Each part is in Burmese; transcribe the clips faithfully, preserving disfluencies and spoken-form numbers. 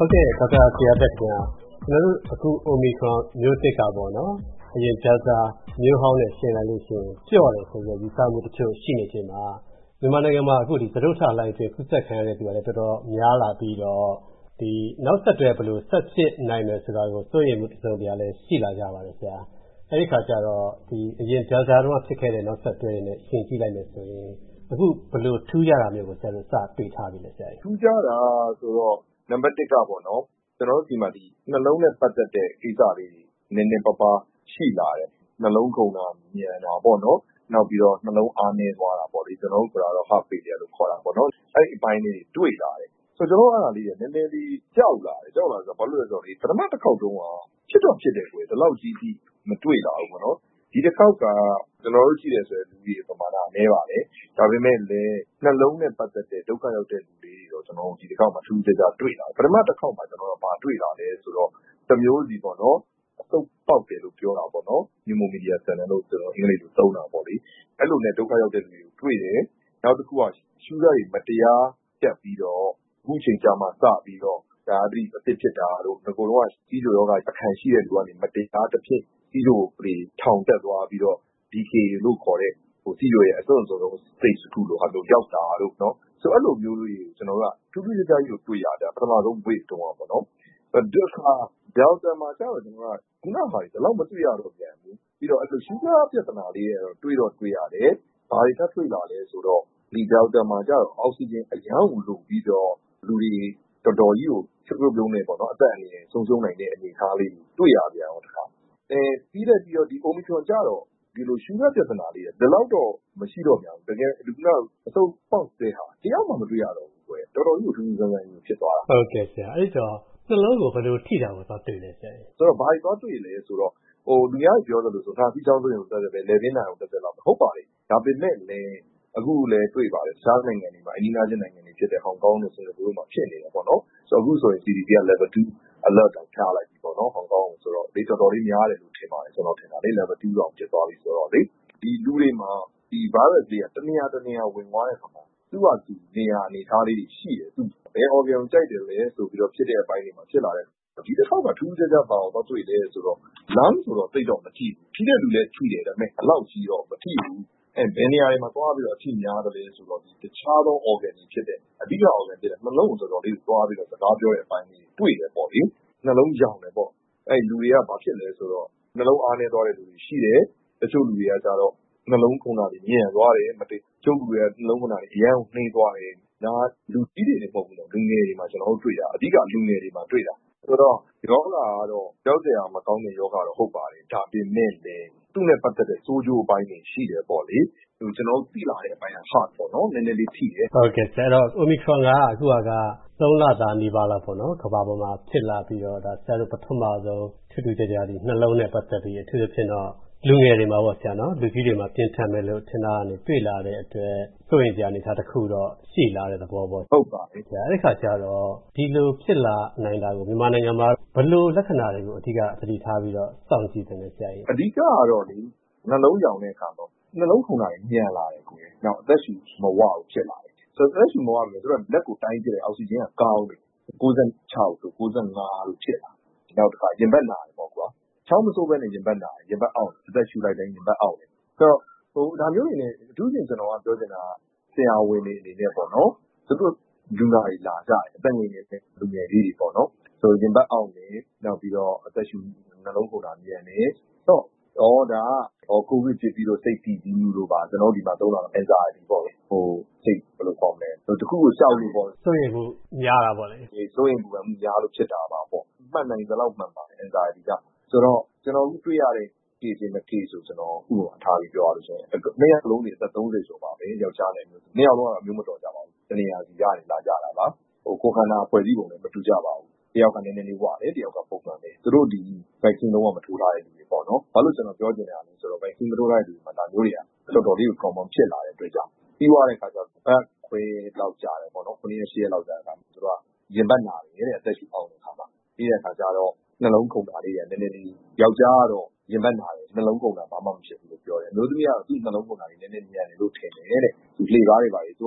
ဟုတ်ကဲ့ဒေါက်တာဇေယျာသက်ခင်ဗျာကျွန်တော်တို့အခု Omicron မျိုးသစ်ကပေါ့နော်အရင် Delta မျိုးဟောင်းနဲ့ရှင်းလိုက်လို့ရှိရင်ကြော့တယ်ဆိုပြီးယူဆမှုတချို့ရှိနေချိန်မှာမြန်မာနိုင်ငံမှာအခုဒီသတို့ထလိုင်းအတွင်းကူးစက်ခံရတဲ့သူကလည်းတော်တော်များလာပြီးတော့ဒီနောက်ဆက်တွဲဘယ်လိုဆက်ဖြစ်နိုင်မယ်ဆိုတာကိုစိုးရိမ်မှုတစုံတရာလည်းရှိလာကြပါတယ်ဆရာအဲ့ဒီခါကျတော့ဒီအရင် Delta တုန်းကဖြစ်ခဲ့တဲ့နောက်ဆက်တွဲတွေနဲ့ရှင်းကြည့်လိုက်မယ်ဆိုရင်အခုဘယ်လိုထူးခြားတာမျိုးကိုဆရာတို့စတွေ့ထားပြီလဲဆရာထူးခြားတာဆိုတော့နံပါတ်တစ်ကပေါ့နော်ကျွန်တော်တို့ဒီမှာဒီနှလုံးနဲ့ပတ်သက်တဲ့ကိစ္စလေးနည်းနည်းပါးပါးရှိလာတယ်နှလုံးခုန်တာမြန်တာပေါ့နော်နောက်ပြီးတော့နှလုံးအားနည်းသွားတာပေါ့လေကျွန်တော်တို့ကတော့ heart failure လို့ခေါ်တာပေါ့နော်အဲ့ဒီအပိုင်းလေးတွေတွေ့လာတယ်ဆိုတော့ကျွန်တော်တို့အဲ့ဒါလေးတွေနည်းနည်းလေးကြောက်လာတယ်ကြောက်လာဆိုတော့ဘာလို့လဲဆိုတော့ဒီပထမတစ်ခေါက်တုန်းကဖြစ်တော့ဖြစ်တယ်ကွယ်ဒီလောက်ကြီးကြီးမတွေ့လာဘူးပေါ့နော်ဒီတစ်ခေါက်ကကျွန်တော်တို့ကြည့်တယ်ဆိုရင်လူကြီးပမာဏနည်းပါတယ်ဒါပေမဲ့လည်းနှလုံးနဲ့ပတ်သက်တဲ့ဒုက္ခရောက်တဲ့လူတွေတော့ကျွန်တော်တို့ဒီတစ်ခေါက်မှာထူးခြားကြတွေ့လာပထမတစ်ခေါက်မှာကျွန်တော်တို့ဘာတွေ့လာလဲဆိုတော့တစ်မျိုးစီပေါ့နော်အဆုတ်ပေါက်တယ်လို့ပြောတာပေါ့နော်ညမိုမီဒီယာဆန်တယ်လို့ကျွန်တော်အင်္ဂလိပ်လိုသုံးတာပေါ့လေအဲ့လိုနဲ့ဒုက္ခရောက်တဲ့လူတွေကိုတွေ့တယ်နောက်တစ်ခုကရှူဂါတွေမတရားတက်ပြီးတော့အခုချိန်ကြာမှစပြီးတော့ဒါအတိအသစ်ဖြစ်တာတို့ငကိုတော့စီးကျိုယောဂအခံရှိတဲ့လူကနေမတရားတစ်ဖြစ်စီးကျိုတွေထောင်တက်သွားပြီးတော့ ဒီ ကေ လို့ခေါ်တဲ့ဟိုစီးကျိုရဲ့အစွန်းဆုံး stage တစ်ခုလို့ဟာလို့ရောက်တာတို့နော်ဆိုအဲ့လိုမျိုးလေးကျွန်တော်တို့ကထူးထူးခြားခြားကြီးကိုတွေ့ရတယ်ပထမဆုံး wave တုန်းကပေါ့နော်ဒီခါ Delta မှာကျတော့ကျွန်တော်ကခုနကဟာဒီလောက်မတွေ့ရတော့ပြန်ဘူးပြီးတော့အဲ့လိုရှူဂါပြဿနာလေးရတော့တွေ့တော့တွေ့ရတယ်ဘာတွေထပ်တွေ့လာလဲဆိုတော့ဒီ Delta မှာကျတော့အောက်ဆီဂျင်အရန်ကိုလိုပြီးတော့လူတွေတော်တော်ကြီးကိုချက်ပြုတ်ပြုံးနေပေါ့နော်အသက်အန္တရာယ်ဆုံးရှုံးနိုင်တဲ့အနေအထားလေးတွေ့ရပြန်တော့တခါအဲပြီးတဲ့ပြီးတော့ဒီ Omicron ကျတော့ဒီလိုရှူဂါပြဿနာလေးဒီလောက်တော့မရှိတော့ပြန်ဘူးတကယ်ဒီကအဆုတ်ပေါက်တဲ့ဟာတရားမှမတွေ့ရတော့ဘူးကွယ်တော်တော်ကြီးကိုထူးထူးဆန်းဆန်းကြီးဖြစ်သွားတာဟုတ်ကဲ့ဆရာအဲ့တော့နှလုံးကိုဘယ်လိုထိတာကိုသွားတွေ့လဲဆရာဆိုတော့ဘာတွေသွားတွေ့လဲဆိုတော့ဟိုလူများပြောသလိုဆိုတာပြီးချောင်းဆိုရင်တက်တယ်ပဲလေပြင်းနိုင်အောင်တက်တယ်လောက်ဟုတ်ပါလေဒါပေမဲ့လည်းအခုလည်းတွေ့ပါတယ်တခြားနိုင်ငံတွေမှာအနီးနားချင်းနိုင်ငံတွေဖြစ်တဲ့ဟောင်ကောင်နဲ့စင်ကာပူတို့မှာဖြစ်နေတယ်ပေါ့နော်ဆိုတော့အခုဆိုရင် စီ ဒီ စီ က level 2 alert တောင်ချလိုက်ပြီပေါ့နော်ဟောင်ကောင်ဆိုတော့ဒီတော်တော်လေးများတယ်လို့ထင်ပါတယ်ကျွန်တော်ထင်တာလေ level 2တောင်ဖြစ်သွားပြီဆိုတော့လေဒီလူတွေမှာဒီ virus လေးကတနေရာတနေရာဝင်သွားတဲ့အခါမှာသူ့ဟာသူနေရာအနေထားလေးတွေရှိတယ်သူဘယ် organ ကြိုက်တယ်လဲဆိုပြီးတော့ဖြစ်တဲ့အပိုင်းတွေမှာဖြစ်လာတဲ့ဒီတစ်ခေါက်ကထူးခြားခြားပါတော့တွေ့တယ်ဆိုတော့ lung ဆိုတော့သိတော့မထိဘူးထိတဲ့လူလည်းထိတယ်ဒါပေမဲ့အလောက်ကြီးတော့မထိဘူးအဲဘယ်နေရာတွေမှာသွားပြီးတော့အထိများတယ်လဲဆိုတော့ဒီတခြားသော organ တွေဖြစ်တဲ့အဓိက organ ဖြစ်တဲ့နှလုံးကိုတော်တော်လေးသွားပြီးတော့စကားပြောတဲ့အပိုင်းတွေတွေ့တယ်ပေါ့လေနှလုံးရောင်တယ်ပေါ့အဲလူတွေကဘာဖြစ်လဲဆိုတော့နှလုံးအားနေသွားတဲ့လူတွေရှိတယ်တချို့လူတွေကကြတော့နှလုံးခုန်တာတွေညံ့သွားတယ်မတိကျုပ်လူတွေကနှလုံးခုန်တာတွေအရန်နှိမ့်သွားတယ်ဒါလူကြီးတွေလည်းမဟုတ်ဘူးလူငယ်တွေမှာကျွန်တော်တို့တွေ့တာအဓိကလူငယ်တွေမှာတွေ့တာဆိုတော့ယောဂကတော့ကြောက်စရာမကောင်းတဲ့ယောဂတော့ဟုတ်ပါတယ်ဒါပေမဲ့လည်းသူ့နဲ့ပတ်သက်တဲ့စိုးကျိုးအပိုင်းတွေရှိတယ်ပေါ့လေဟိုကျွန်တော်သိလာတဲ့အပိုင်းက heart ပေါ့နော်နည်းနည်းလေးထိတယ်ဟုတ်ကဲ့ဆရာတော့ Omicron ကအခုကသုံးလသားနေပါလားပေါ့နော်ကမ္ဘာပေါ်မှာဖြစ်လာပြီးတော့ဒါဆရာတို့ပထမဆုံးထူးထူးခြားခြားဒီနှလုံးနဲ့ပတ်သက်ပြီးအထူးသဖြင့်တော့လူငယ်တွေမှာပေါ့ဆရာနော်လူကြီးတွေမှာပြင်းထန်မယ်လို့ထင်တာကနေတွေ့လာတဲ့အတွက်စိုးရင်စရာအနေထားတစ်ခုတော့ရှိလာတဲ့သဘောပေါ့ဟုတ်ပါပြီဆရာအဲ့ဒီခါကျတော့ဒီလိုဖြစ်လာနိုင်တာကိုမြန်မာနိုင်ငံမှာဘယ်လိုလက္ခဏာတွေကိုအဓိကသတိထားပြီးတော့စောင့်ကြည့်တယ်ဆရာကြီးအဓိကကတော့လေနှလုံးရောင်တဲ့အခါတော့နှလုံးခုန်တာညံလာတယ်ကိုယ်နောက်အသက်ရှူမဝဘူးဖြစ်လာတယ်ဆိုတော့အသက်ရှူမဝဘူးဆိုတော့လက်ကိုတိုင်းကြည့်တယ်အောက်ဆီဂျင်ကကောင်းတယ်ကိုးဆယ့်ခြောက်ဆိုကိုးဆယ့်ငါလို့ဖြစ်လာနောက်တစ်ခါရင်ဘတ်နာတယ်ပေါ့ကွာချောင်းမဆိုးဘဲနဲ့ရင်ဘတ်နာတယ်ရင်ဘတ်အောက်အသက်ရှူလိုက်တိုင်းရင်ဘတ်အောက်တယ်ဆိုတော့ဟိုဒါမျိုးတွေနဲ့အထူးရှင်ကျွန်တော်ကပြောချင်တာဆရာဝန်တွေအနေနဲ့ပေါ့နော်သူတို့လူနာတွေလာကြတယ်အသက်ငယ်နေတဲ့လူငယ်လေးတွေပေါ့နော်ဆိုရင်ဘတ်အောက်နေနောက်ပြီးတော့အသက်ရှူနှလုံးခုန်တာမြန်နေတော့တော့ဒါဟိုကိုဗစ်ဖြစ်ပြီးတော့စိတ်တည်ပြီးလို့ပါကျွန်တော်ဒီမှာသုံးတာ anxiety ပေါ့လေဟိုစိတ်ဘယ်လိုခေါ်မလဲဟိုတခုကိုရှောက်လို့ပေါ့စိုးရင်မှုများတာပေါ့လေဒီစိုးရင်မှုကများလို့ဖြစ်တာပါပေါ့မှတ်နိုင်သလောက်မှန်ပါတယ် anxiety ကဆိုတော့ကျွန်တော်တွေ့ရတဲ့ case တွေနဲ့ case ဆိုကျွန်တော်ဥပမာထားပြီးပြောရလို့ရှိရင်နှစ်ယောက်လုံးတွေအသက်သုံးဆယ်ကျော်ပါပဲယောက်ျားနဲ့မျိုးနှစ်ယောက်လုံးကအမျိုးမတော်ကြပါဘူးတနေရာစီကနေလာကြတာပါဟိုကိုခန္ဓာဖွဲ့စည်းပုံလည်းမတူကြပါဘူးတယောက်ကနည်းနည်းလေးဝတယ်တယောက်ကပုံမှန်တယ်သူတို့ဒီ vaccine လုံးဝမထိုးထားတဲ့လူတွေပေါ့နော်ဘာလို့ကျွန်တော်ပြောချင်တာလဲဆိုတော့ vaccine မထိုးထားတဲ့လူတွေမှာဒါမျိုးတွေကတော်တော်လေးကို common ဖြစ်လာတဲ့အတွက်ကြောင့်ပြီးသွားတဲ့အခါကျတော့ဘက်ခွဲလောက်ကြာတယ်ပေါ့နော်ခုနှစ်ရက်ရှစ်ရက်လောက်ကြာတဲ့အခါမှာသူတို့ကရင်ဘတ်နာတယ်တဲ့အသက်ရှူအောင်တဲ့အခါမှာပြီးတဲ့အခါကျတော့နှလုံးခုန်တာလေးကနည်းနည်းလေးယောက်ျားကတော့ရင်ဘတ်နာတယ်နှလုံးခုန်တာဘာမှမဖြစ်ဘူးလို့ပြောတယ်အမျိုးသမီးကတော့သူ့နှလုံးခုန်တာလေးနည်းနည်းမြန်တယ်လို့ထင်တယ်တဲ့သူလေကားတွေပါလေသူက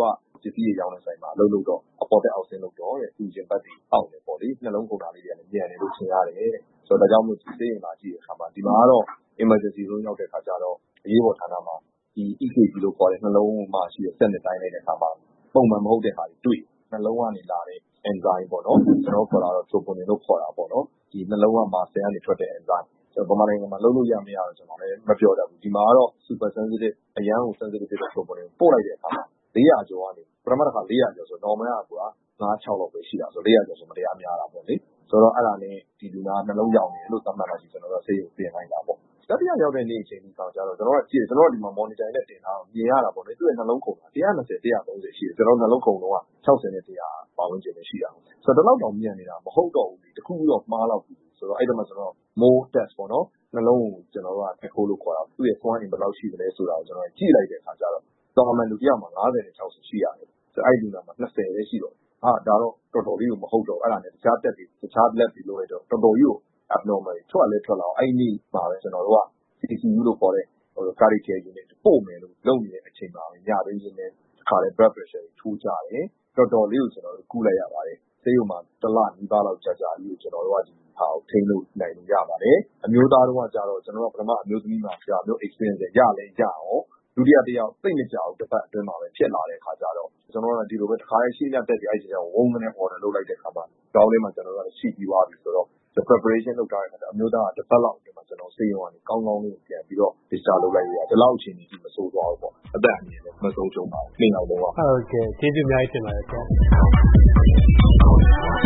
ပစ္စည်းတွေရောင်းတဲ့ဆိုင်မှာအလုပ်လုပ်တော့အပေါ်တက်အောက်ဆင်းလုပ်တော့တဲ့သူချင်းပတ်တွေအောက်နေပေါ့လေနှလုံးကုန်တာလေးတွေကလည်းညံနေလို့ထင်ရတယ်တဲ့ဆိုတော့ဒါကြောင့်မို့ဒီစိတ်ရင်လာကြည့်တဲ့အခါမှာဒီမှာကတော့ emergency room ရောက်တဲ့အခါကျတော့အရေးပေါ်ဌာနမှာဒီ E K G လို့ခေါ်တဲ့နှလုံးမှာရှိတဲ့စက်နဲ့တိုင်းလိုက်တဲ့အခါမှာပုံမှန်မဟုတ်တဲ့ဟာတွေတွေ့နှလုံးကနေလာတဲ့ enzyme ပေါ့နော်ကျွန်တော်ခေါ်တာတော့ troponin လို့ခေါ်တာပေါ့နော်ဒီနှလုံးကမှာဆယ်ကနေထွက်တဲ့ enzyme ကျွန်တော်ဗမာနိုင်ငံမှာလုံးလို့ရမရတော့ကျွန်တော်လည်းမပြောတတ်ဘူးဒီမှာကတော့ super sensitive အရန်ကို sensitive ဖြစ်တဲ့ troponin ပို့လိုက်တဲ့အခါမှာ၄ရာကျော်ကနေပထမတစ်ခါ၄ရာကျော်ဆို normal ကကွာ၅ ၆လောက်ပဲရှိတာဆို၄ရာကျော်ဆိုမတရားများတာပေါ့လေဆိုတော့အဲ့ဒါနဲ့ဒီလူနာနှလုံးရောင်နေလို့သတ်မှတ်လိုက်ပြီးကျွန်တော်တို့ဆေးရုံပြင်လိုက်တာပေါ့တတိယရောက်တဲ့နေ့အချိန်ဒီကောင်ကျတော့ကျွန်တော်ကကြည့်ကျွန်တော်ကဒီမှာ monitor နဲ့တင်ထားအောင်မြင်ရတာပေါ့လေသူ့ရဲ့နှလုံးခုန်တာone twenty one thirtyရှိတယ်ကျွန်တော်နှလုံးခုန်တော့sixtyနဲ့one hundredပါဝင်ခြင်းရှိတာဆိုတော့ဒီလောက်တော့မြန်နေတာမဟုတ်တော့ဘူးလေတခုခုတော့မှားတော့ပြီဆိုတော့အဲ့ဒါမှကျွန်တော် more test ပေါ့နော်နှလုံးကိုကျွန်တော်က echo လို့ခေါ်တာသူ့ရဲ့ swan in ဘယ်လောက်ရှိသလဲဆိုတာကိုကျွန်တော်ကြည့်လိုက်တဲ့အခါကျတော့တော်မှန်လူတယောက်မှာfiftyနဲ့sixtyရှိရတယ်ဆိုတော့အဲ့ဒီလူနာမှာtwentyပဲရှိတော့ဟာဒါတော့တော်တော်လေးကိုမဟုတ်တော့အဲ့ဒါနဲ့တခြားတက်ပြီးတခြား lab ပြီးလုပ်လိုက်တော့တော်တော်ကြီးကို abnormal ထွက်လဲထွက်လာအောင်အဲ့ဒီမှာပဲကျွန်တော်တို့က C C U လို့ခေါ်တဲ့ဟို cardiac care unit ပို့မယ်လို့လုပ်နေတဲ့အချိန်မှာညပေးရင်းနဲ့ခါတဲ့ blood pressure ထိုးကြတယ်တော်တော်လေးကိုကျွန်တော်တို့ကူးလိုက်ရပါတယ်ဆေးရုံမှာတစ်လနီးပါးလောက်ကြာကြာကြီးကိုကျွန်တော်တို့ကဒီဟာကိုထိန်းလို့နိုင်လို့ရပါတယ်အမျိုးသားတို့ကကြတော့ကျွန်တော်တို့ပထမအမျိုးသမီးမှာကြာမျိုး experience ရလဲရအောင်ဒုတိယတစ်ယောက်သိမကြောက်တစ်ပတ်အတွင်းမှာပဲဖြစ်လာတဲ့ခါကျတော့ကျွန်တော်တို့ကဒီလိုပဲတစ်ခါရှင်းရတက်ပြီးအဲ့ဒီကျတော့ဝုန်းကနေ order လုပ်လိုက်တဲ့ခါမှာတောင်းလေးမှာကျွန်တော်တို့ကရှိပြီးသွားပြီဆိုတော့ the preparation လုပ်ထားတဲ့ခါကျအမျိုးသားကတစ်ပတ်လောက်အတွင်းမှာကျွန်တော်ဆေးရုံကနေကောင်းကောင်းလေးပြန်ပြီးတော့ discharge လုပ်လိုက်ရတာဒီလောက်အချိန်ကြီးမဆိုးသွားဘူးပေါ့အသက်အန္တရာယ်လည်းမဆုံးရှုံးပါဘူးနှစ်ယောက်လုံးကဟုတ်ကဲ့ကျေးဇူးအများကြီးတင်ပါတယ်ဆရာ